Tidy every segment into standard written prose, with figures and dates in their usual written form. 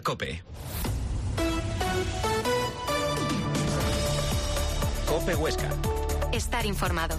COPE. COPE Huesca. Estar informado.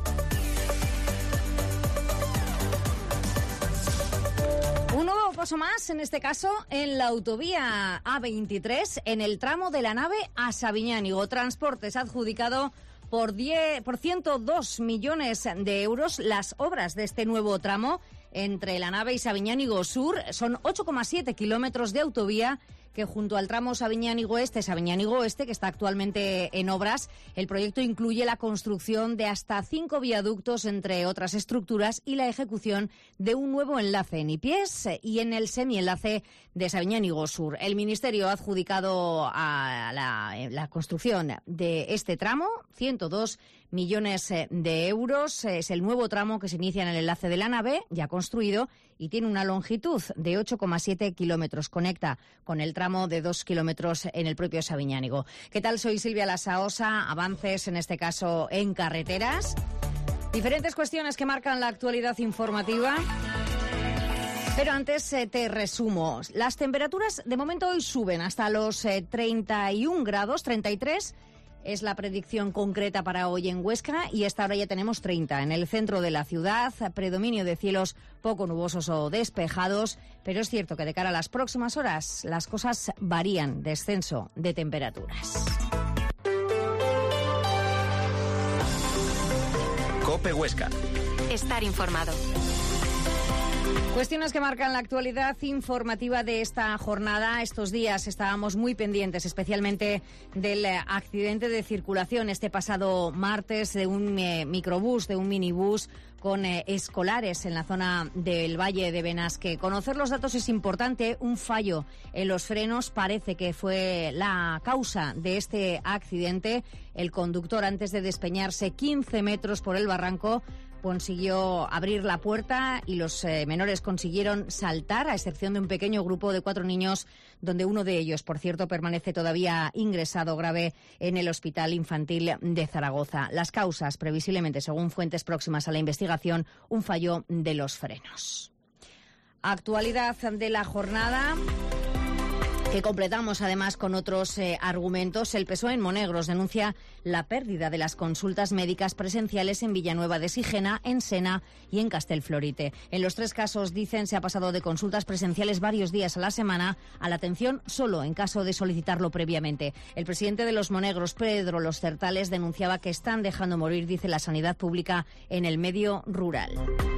Un nuevo paso más, en este caso, en la autovía A23, en el tramo de la Nave a Sabiñánigo. Transportes ha adjudicado por 102 millones de euros las obras de este nuevo tramo entre la Nave y Sabiñánigo Sur. Son 8,7 kilómetros de autovía que junto al tramo Sabiñánigo Este, que está actualmente en obras, el proyecto incluye la construcción de hasta 5 viaductos, entre otras estructuras, y la ejecución de un nuevo enlace en Ipiés y en el semienlace de Sabiñánigo Sur. El Ministerio ha adjudicado a la construcción de este tramo 102 millones de euros. Es el nuevo tramo que se inicia en el enlace de la Nave, ya construido, y tiene una longitud de 8,7 kilómetros. Conecta con el tramo de 2 kilómetros en el propio Sabiñánigo. ¿Qué tal? Soy Silvia Lasaosa. Avances, en este caso, en carreteras. Diferentes cuestiones que marcan la actualidad informativa. Pero antes te resumo. Las temperaturas de momento hoy suben hasta los 31 grados, 33 es la predicción concreta para hoy en Huesca, y a esta hora ya tenemos 30. En el centro de la ciudad, predominio de cielos poco nubosos o despejados, pero es cierto que de cara a las próximas horas las cosas varían, descenso de temperaturas. COPE Huesca. Estar informado. Cuestiones que marcan la actualidad informativa de esta jornada. Estos días estábamos muy pendientes, especialmente del accidente de circulación este pasado martes de un microbús, de un minibús con escolares en la zona del Valle de Benasque. Conocer los datos es importante. Un fallo en los frenos parece que fue la causa de este accidente. El conductor, antes de despeñarse 15 metros por el barranco, consiguió abrir la puerta y los menores consiguieron saltar, a excepción de un pequeño grupo de 4 niños, donde uno de ellos, por cierto, permanece todavía ingresado grave en el Hospital Infantil de Zaragoza. Las causas, previsiblemente, según fuentes próximas a la investigación, un fallo de los frenos. Actualidad de la jornada, que completamos además con otros argumentos. El PSOE en Monegros denuncia la pérdida de las consultas médicas presenciales en Villanueva de Sigena, en Sena y en Castelflorite. En los 3 casos, dicen, se ha pasado de consultas presenciales varios días a la semana a la atención solo en caso de solicitarlo previamente. El presidente de los Monegros, Pedro Los Certales, denunciaba que están dejando morir, dice, la sanidad pública en el medio rural.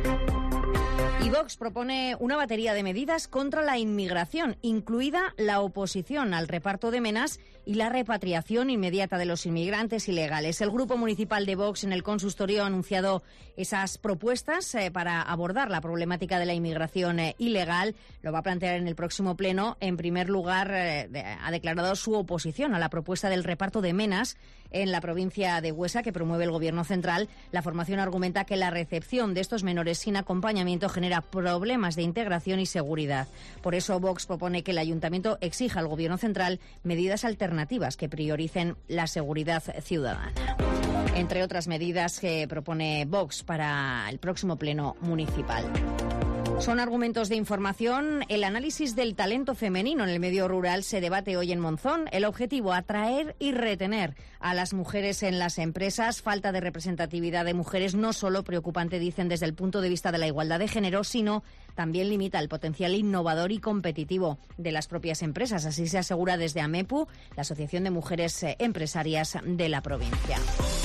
Y Vox propone una batería de medidas contra la inmigración, incluida la oposición al reparto de menas y la repatriación inmediata de los inmigrantes ilegales. El Grupo Municipal de Vox en el consistorio ha anunciado esas propuestas para abordar la problemática de la inmigración ilegal. Lo va a plantear en el próximo pleno. En primer lugar, ha declarado su oposición a la propuesta del reparto de menas en la provincia de Huesca, que promueve el Gobierno central. La formación argumenta que la recepción de estos menores sin acompañamiento genera problemas de integración y seguridad. Por eso Vox propone que el Ayuntamiento exija al Gobierno central medidas alternativas que prioricen la seguridad ciudadana. Entre otras medidas que propone Vox para el próximo pleno municipal. Son argumentos de información. El análisis del talento femenino en el medio rural se debate hoy en Monzón. El objetivo, atraer y retener a las mujeres en las empresas. Falta de representatividad de mujeres, no solo preocupante, dicen, desde el punto de vista de la igualdad de género, sino también limita el potencial innovador y competitivo de las propias empresas. Así se asegura desde AMEPU, la Asociación de Mujeres Empresarias de la provincia.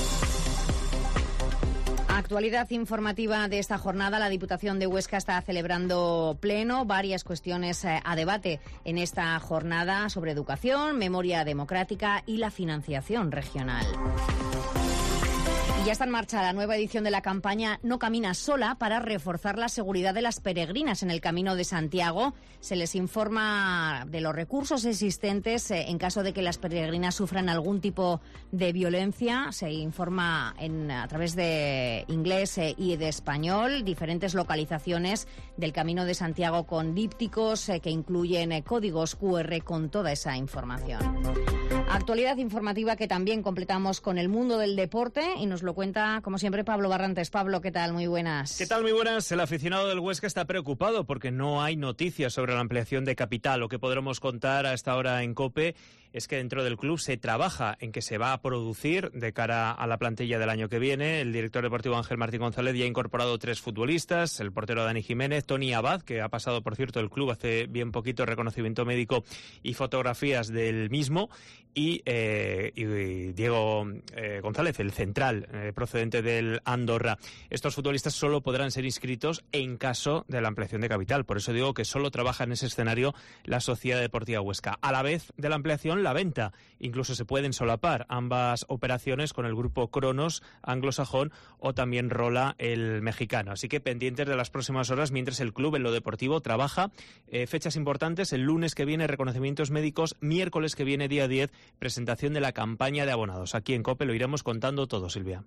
Actualidad informativa de esta jornada. La Diputación de Huesca está celebrando pleno. Varias cuestiones a debate en esta jornada sobre educación, memoria democrática y la financiación regional. Y ya está en marcha la nueva edición de la campaña No Caminas Sola para reforzar la seguridad de las peregrinas en el Camino de Santiago. Se les informa de los recursos existentes en caso de que las peregrinas sufran algún tipo de violencia. Se informa a través de inglés y de español, diferentes localizaciones del Camino de Santiago con dípticos que incluyen códigos QR con toda esa información. Actualidad informativa que también completamos con el mundo del deporte y nos lo cuenta, como siempre, Pablo Barrantes. Pablo, ¿qué tal? Muy buenas. ¿Qué tal? Muy buenas. El aficionado del Huesca está preocupado porque no hay noticias sobre la ampliación de capital. Lo que podremos contar a esta hora en COPE es que dentro del club se trabaja en que se va a producir de cara a la plantilla del año que viene. El director deportivo Ángel Martín González ya ha incorporado 3 futbolistas, el portero Dani Jiménez, Tony Abad, que ha pasado, por cierto, el club hace bien poquito reconocimiento médico y fotografías del mismo, y Diego González, el central procedente del Andorra. Estos futbolistas solo podrán ser inscritos en caso de la ampliación de capital. Por eso digo que solo trabaja en ese escenario la Sociedad Deportiva Huesca. A la vez de la ampliación, la venta. Incluso se pueden solapar ambas operaciones con el grupo Cronos anglosajón o también Rola, el mexicano. Así que pendientes de las próximas horas mientras el club en lo deportivo trabaja. Fechas importantes: el lunes que viene reconocimientos médicos, miércoles que viene día 10 presentación de la campaña de abonados. Aquí en COPE lo iremos contando todo, Silvia.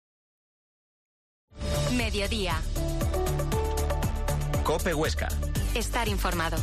Mediodía. COPE Huesca. Estar informado.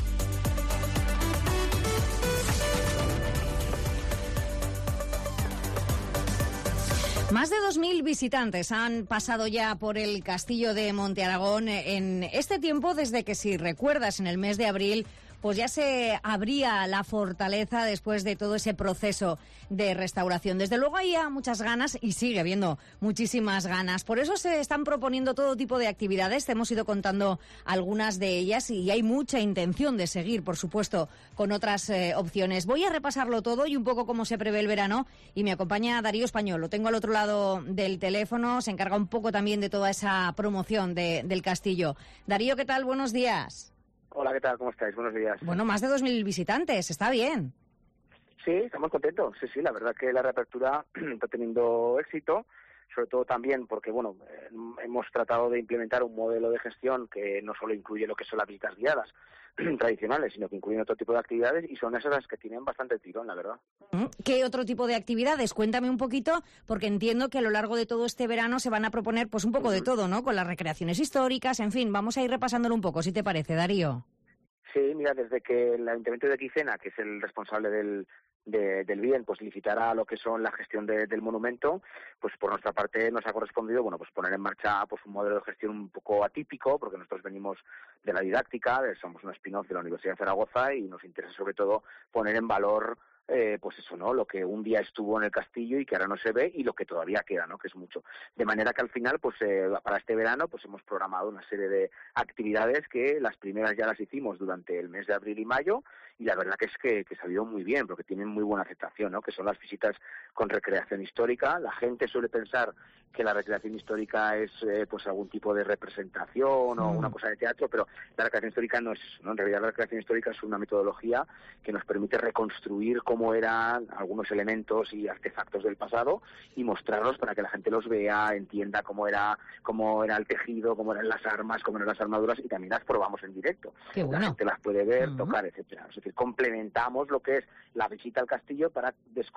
Más de 2.000 visitantes han pasado ya por el Castillo de Monte Aragón en este tiempo, desde que, si recuerdas, en el mes de abril, pues ya se abría la fortaleza después de todo ese proceso de restauración. Desde luego había muchas ganas y sigue habiendo muchísimas ganas. Por eso se están proponiendo todo tipo de actividades. Te hemos ido contando algunas de ellas y hay mucha intención de seguir, por supuesto, con otras opciones. Voy a repasarlo todo y un poco cómo se prevé el verano. Y me acompaña Darío Español. Lo tengo al otro lado del teléfono. Se encarga un poco también de toda esa promoción del castillo. Darío, ¿qué tal? Buenos días. Hola, ¿qué tal? ¿Cómo estáis? Buenos días. Bueno, más de 2.000 visitantes, está bien. Sí, estamos contentos. Sí, la verdad que la reapertura está teniendo éxito, sobre todo también porque, bueno, hemos tratado de implementar un modelo de gestión que no solo incluye lo que son las visitas guiadas tradicionales, sino que incluyen otro tipo de actividades, y son esas las que tienen bastante tirón, la verdad. ¿Qué otro tipo de actividades? Cuéntame un poquito, porque entiendo que a lo largo de todo este verano se van a proponer pues un poco de todo, ¿no? Con las recreaciones históricas, en fin, vamos a ir repasándolo un poco, si te parece, Darío. Sí, mira, desde que el Ayuntamiento de Quicena, que es el responsable del bien, pues licitará lo que son la gestión del monumento, pues por nuestra parte nos ha correspondido, bueno, pues poner en marcha pues un modelo de gestión un poco atípico, porque nosotros venimos de la didáctica, somos un spin-off de la Universidad de Zaragoza y nos interesa sobre todo poner en valor pues eso, ¿no? Lo que un día estuvo en el castillo y que ahora no se ve, y lo que todavía queda, ¿no? Que es mucho. De manera que al final, pues para este verano, pues hemos programado una serie de actividades que las primeras ya las hicimos durante el mes de abril y mayo, y la verdad que es que se ha ido muy bien, porque tienen muy buena aceptación, ¿no? Que son las visitas con recreación histórica. La gente suele pensar que la recreación histórica es pues algún tipo de representación o una cosa de teatro, pero la recreación histórica no es eso, ¿no? En realidad la recreación histórica es una metodología que nos permite reconstruir cómo eran algunos elementos y artefactos del pasado y mostrarlos para que la gente los vea, entienda cómo era el tejido, cómo eran las armas, cómo eran las armaduras, y también las probamos en directo. Qué bueno. La gente las puede ver, tocar, etcétera. Es decir, complementamos lo que es la visita al castillo para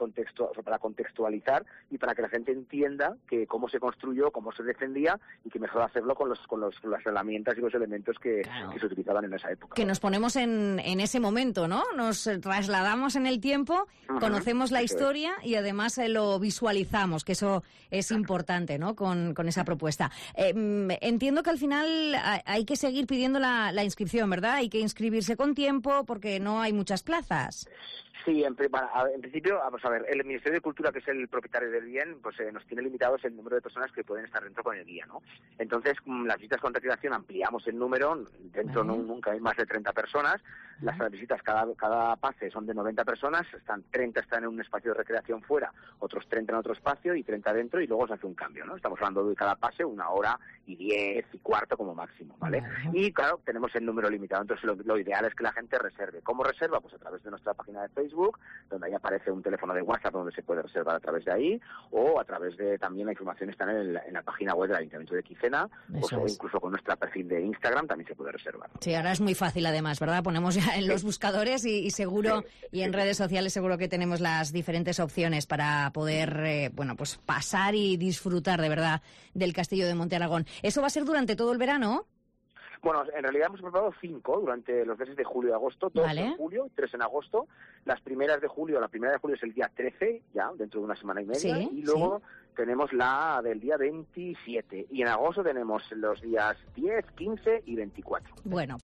contextualizar y para que la gente entienda que cómo se construyó, cómo se defendía, y que mejor hacerlo con las herramientas y los elementos que se utilizaban en esa época. Que nos ponemos en ese momento, ¿no? Nos trasladamos en el tiempo, conocemos la historia y además lo visualizamos, que eso es importante, ¿no? Con esa propuesta. Entiendo que al final hay que seguir pidiendo la inscripción, ¿verdad? Hay que inscribirse con tiempo porque no hay muchas plazas. Sí, en principio, vamos a ver, el Ministerio de Cultura, que es el propietario del bien, pues nos tiene limitados el número de personas que pueden estar dentro con el guía, ¿no? Entonces, las visitas con recreación ampliamos el número, dentro nunca hay más de 30 personas, las visitas, cada pase son de 90 personas, 30 están en un espacio de recreación fuera, otros 30 en otro espacio y 30 dentro, y luego se hace un cambio, ¿no? Estamos hablando de cada pase 1 hora y 10 y cuarto como máximo, ¿vale? Y claro, tenemos el número limitado, entonces lo ideal es que la gente reserve. ¿Cómo reserva? Pues a través de nuestra página de Facebook, donde ahí aparece un teléfono de WhatsApp donde se puede reservar a través de ahí, o a través de también la información está en la página web del Ayuntamiento de Quicena, o incluso con nuestro perfil de Instagram también se puede reservar. Sí, ahora es muy fácil además, ¿verdad? Ponemos ya en los buscadores y seguro, y en redes sociales seguro que tenemos las diferentes opciones para poder, pues pasar y disfrutar de verdad del Castillo de Monte Aragón. ¿Eso va a ser durante todo el verano? Bueno, en realidad hemos preparado 5 durante los meses de julio y agosto, 2 en julio y 3 en agosto. Las primeras de julio, la primera de julio es el día 13, ya, dentro de una semana y media, y luego tenemos la del día 27. Y en agosto tenemos los días 10, 15 y 24. Bueno.